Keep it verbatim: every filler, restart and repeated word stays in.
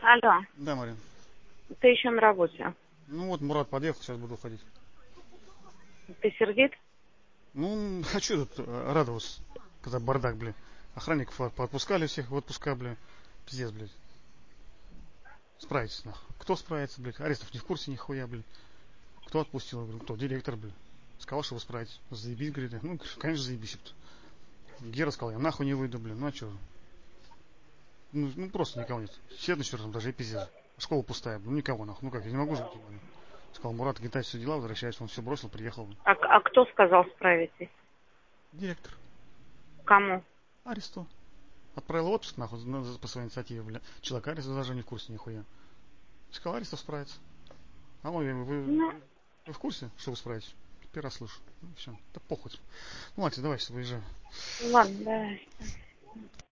Алло, Да, Марин. ты еще на работе. Ну вот Мурат подъехал, сейчас буду уходить. Ты сердит? Ну, а что тут э, радоваться, когда бардак, блин. Охранников от- поотпускали всех в отпуска, блин. Пиздец, блядь. Справитесь, нахуй. Кто справится, блядь? Арестов не в курсе нихуя, блин. Кто отпустил? Я говорю, кто? Директор, блин. Сказал, что вы справитесь. Заебись, говорит. Ну, конечно, заебись. Гера сказал, я нахуй не выйду, блин. Ну а что? Ну, ну просто никого нет. Все на четвертом даже и пиздец. Школа пустая, ну никого нахуй. Ну как, я не могу жить. Сказал, Мурат, гитай все дела, возвращаюсь. Он все бросил, приехал. А, а кто сказал справитесь? Директор. Кому? Аресту. Отправил в отпуск, нахуй, по своей инициативе, бля. Человек Ареста даже не в курсе нихуя. Сказал, Арестов справится. А мы, вы, вы, Ну, вы в курсе, что вы справитесь? Первый раз слышу. Ну, все. Да похуй. Ну, ладно, давай, выезжай. ладно, давай.